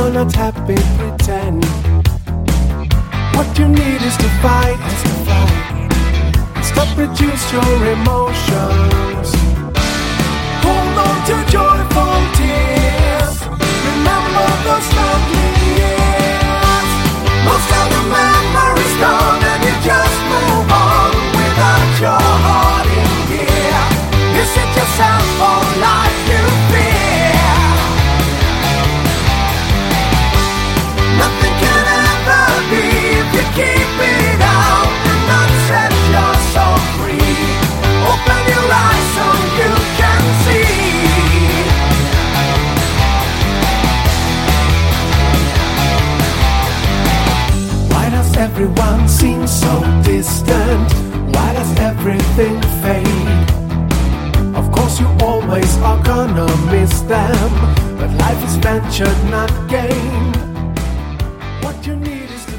not happy, pretend. What you need is to fight, stop, reduce your emotions. Hold on to joyful tears. Remember those lovely years. Most of the memories gone, and you just move on without your heart in gear. You set yourself for life you fear. Nothing can ever be if you keep it out and not set your soul free. Open your eyes so you can see. Why does everyone seem so distant? Why does everything fade? Of course you always are gonna miss them, but life is ventured, not gained. What you need is to